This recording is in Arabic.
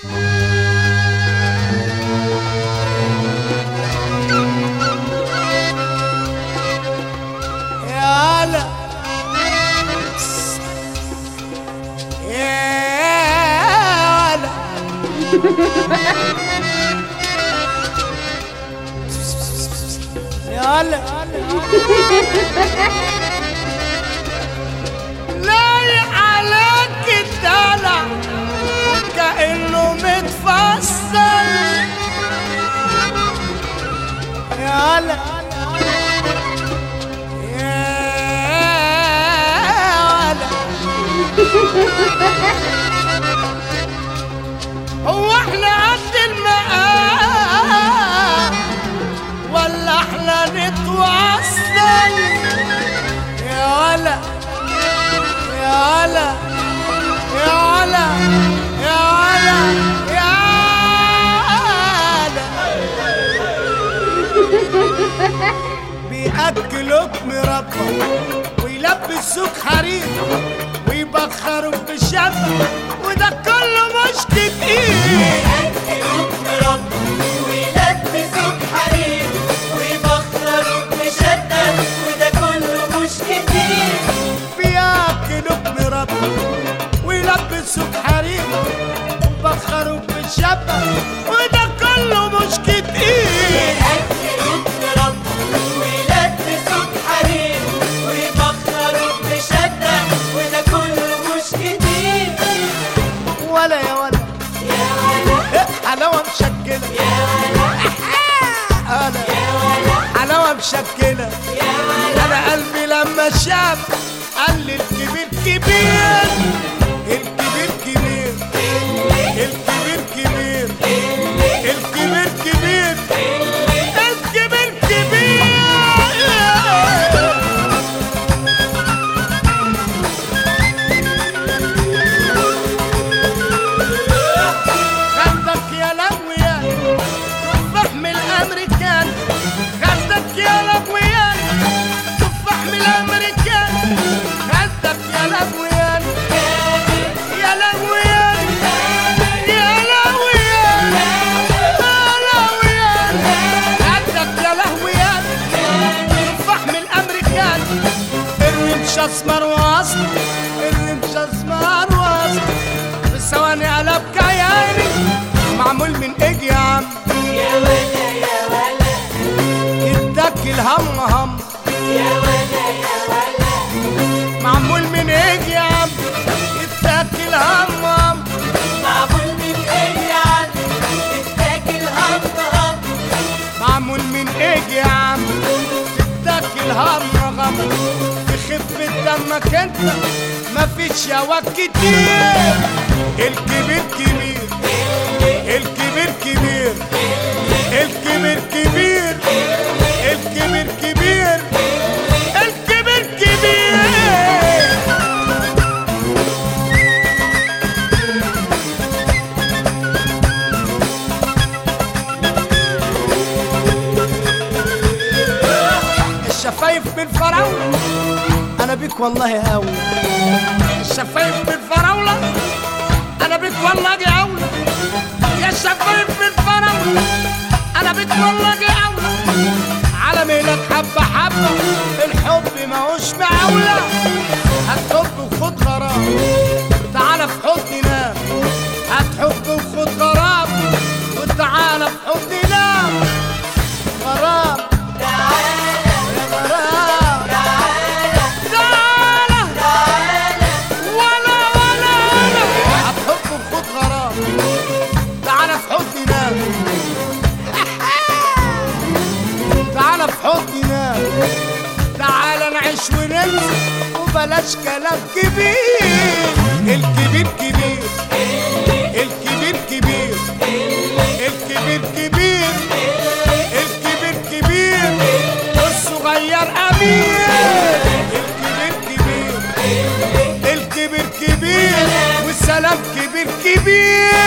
يالا لايق عليك الدلع وكأنه متفصل يالا يالا هو احنا قد المقام ولا احنا نتوصل يا ولا يا ولا يا ولا يا ولا يا ولا بيأكلوك مربى ويلبسوك حرير ويبخروك بالشبع وده كله مش كتير بيأكلوك مربى ويلبسوك حرير ويبخروك بشدة وده كله مش كتير بيأكلوك مربى ويلبسوك حرير ويبخروك بالشبع وده كله مش كتير بيأكلوك مربى ويلبسوك حرير ويبخروك بشدة وده كله مش كتير ولا يا ولا يا ولا حلاوة مشكلة يا ولا أنا يا ولا حلاوة مشكلة يا ولا أنا قلبي لما شاف قال لي الكبير كبير الكبير كبير الكبير كبير الكبير كبير الكبير كبير خدك يا لهويا تفاح من الامريكان خدك يا لهويا تفاح من الامريكان خدك يا لهويا يا لهويا يا لهويا يا لهويا خدك يا لهويا تفاح من الامريكان الرمش اسمر واصل الرمش اسمر واصل في ثواني قلب كياني معمول من ايه يا عم يا ولا يا ولا يدك الهم هم يا ولا يا ولا معمول من ايه يا عم يدك الهم هم معمول من ايه يعني تتاكل هم هم معمول من ايه يا عم يدك الهم غم في خفة دمك انت مفيش ياوك كتير الكبير كبير الكبير كبير الكبير كبير الكبير كبير الكبير كبير الشفايف بالفراولة أنا بيك والله هاوي الشفايف بالفراولة أنا بيك والله دي أولى يا الشفايف بالفراولة أنا بيك والله دي أولى على ميلك حبة حبة الحب ماهوش معولة هتحب وخد غرام تعالى في حضني نام هتحب وخد غرام وتعالى في حضني نام غرام تعالى يا غرام تعالى تعالى تعالى ولا هتحب وخد غرام تعالى في حضني نام تعالى في حضني نام تعالى نعيش وننسى وبلاش كلام كبير الكبير كبير الكبير كبير الكبير كبير الكبير كبير والصغير امير الكبير كبير الكبير كبير والسلام كبير كبير